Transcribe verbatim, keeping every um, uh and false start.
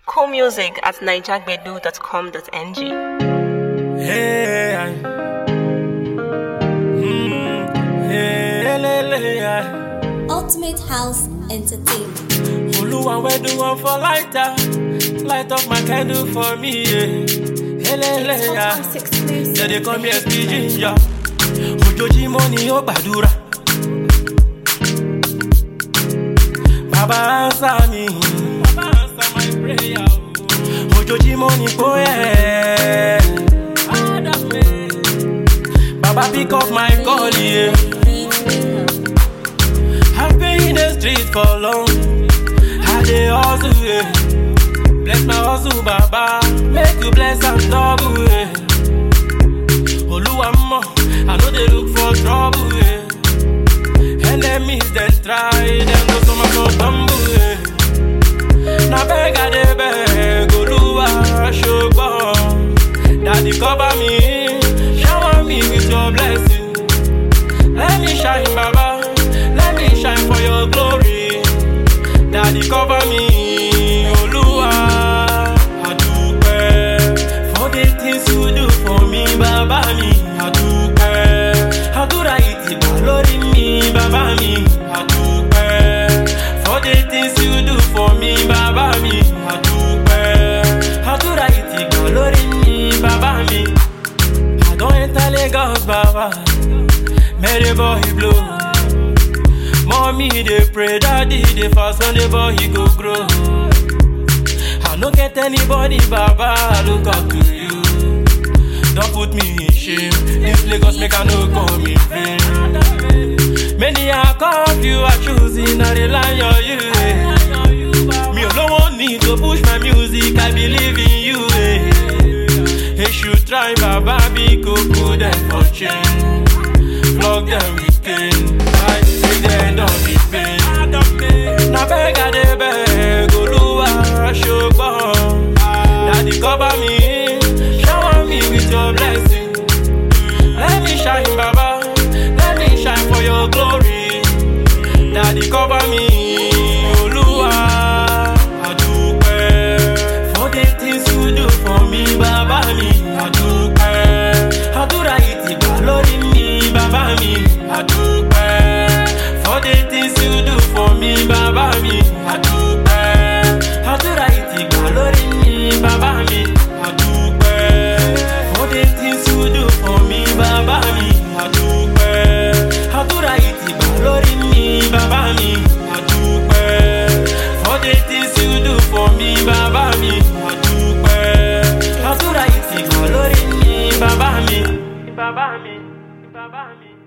Cool music at niger gbedu dot com dot n g. Hey, I, mm, hey, le, le, I. Ultimate House Entertainment. Oluwa, where do one for lighter? Light up my candle for me, yeah. Hey, le, le, I. Yeah, they call me S P G, yeah. Ojoojúmọ́ ni ó gbàdúrà. Baba answer me. Baba answer my prayer. Ojoojúmọ́ ni kò yẹ. Baba pick up my call, yeah. I've been in the street for long. I dey hustle, yeah. Bless my hustle, Baba. Make you bless and double, yeah. Oluwa mo, I know they look for trouble, yeah. Enemies then try, them go so much for tumble, yeah. Now beg I dey beg, Oluwa show bomb. Daddy cover me, shower me with your blessing. Let me shine, Baba, let me shine for your glory. Daddy cover me, Oluwa. I do pray for the things you do for me, Baba mi. I do pray, I do right, glory me, Baba mi. I do pray for the things you do for me, Baba mi. I do pray, I do right, glory me, Baba mi. I don't enter Lagos, Baba. May the boy blow. Mommy they pray, daddy they fast on the boy he go grow. I don't get anybody, Baba, I look up to you. Don't put me in shame. This Lagos make I no come in vain. Many are called you are choosing, I rely on you. Eh. Me alone need to push my music, I believe in you. Eh. They should try, Baba, be cool them for change. Flog them with cane, I take them down with pain. Now beg I dey beg, Oluwa show bomb. Daddy cover me, shower me with your blessing. Let me shine, Baba, let me shine for your glory. Daddy cover me, Oluwa. I do pray for the things you do for me, Baba mi. I do pray, I do right, glory me, Baba mi. I do pray for the things you do for me, Baba mi. I do pray, I do right, glory me, Baba mi. I do pray for the things you do for me, Baba mi. I do pray, I do right, glory me, Baba mi. I do pray for the things you do for me, Baba mi. I do pray, I do right, glory me, Baba mi. Baba mi, Baba mi.